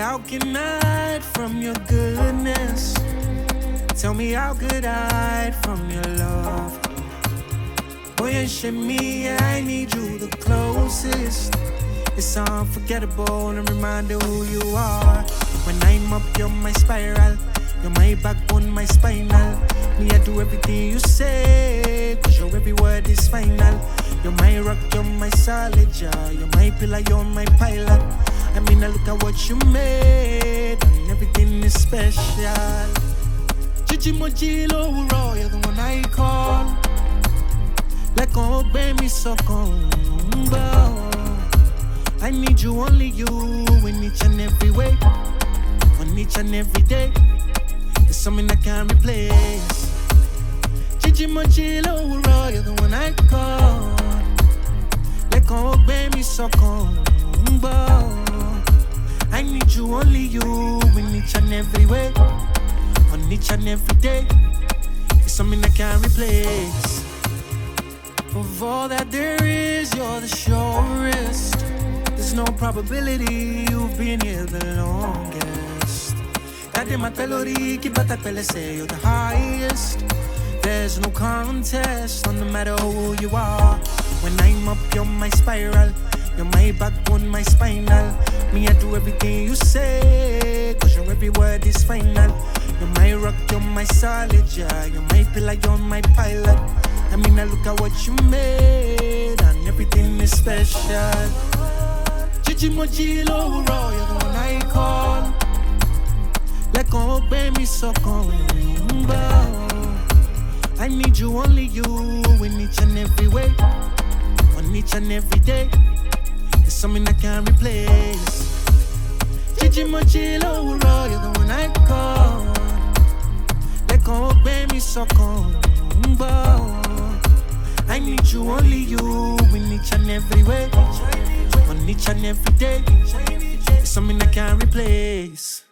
how can I hide from your goodness? Tell me how could I hide from your love? Boy, you shit me, I need you the closest. It's unforgettable and reminder who you are. When I'm up, you're my spiral. You're my backbone, my spinal. Me, I do everything you say, cause your every word is final. You're my rock, you're my solid jaw. You're my pillar, you're my pilot. I mean, I look at what you made, and everything is special. Gigi Mojilo, raw, you're the one I call. Like oh, baby, so combo. I need you, only you, in each and every way, on each and every day. It's something I can't replace. Gigi Mojilo, raw, you're the one I call. Like oh, baby, so combo. I need you, only you, in each and every way, on each and every day. It's something I can't replace. Of all that there is, you're the surest. There's no probability you've been here the longest. Kadematelori, kibatatele say you're the highest. There's no contest, no matter who you are. When I'm up, you're my spiral. You're my backbone, my spinal. Me, I do everything you say, cause your every word is final. You're my rock, you're my solid jaw. You're my pillar, you're my pilot. I mean, I look at what you made, and everything is special. Gigi Mojilo, raw, you're the one I call. Like oh, baby, so combo. I need you, only you, in each and every way, on each and every day. It's something I can't replace. Gigi Mojilo, raw, you're the one I call. Like oh, baby, so combo. I need you, only you, in each and every way, on each and every day. It's something I can't replace.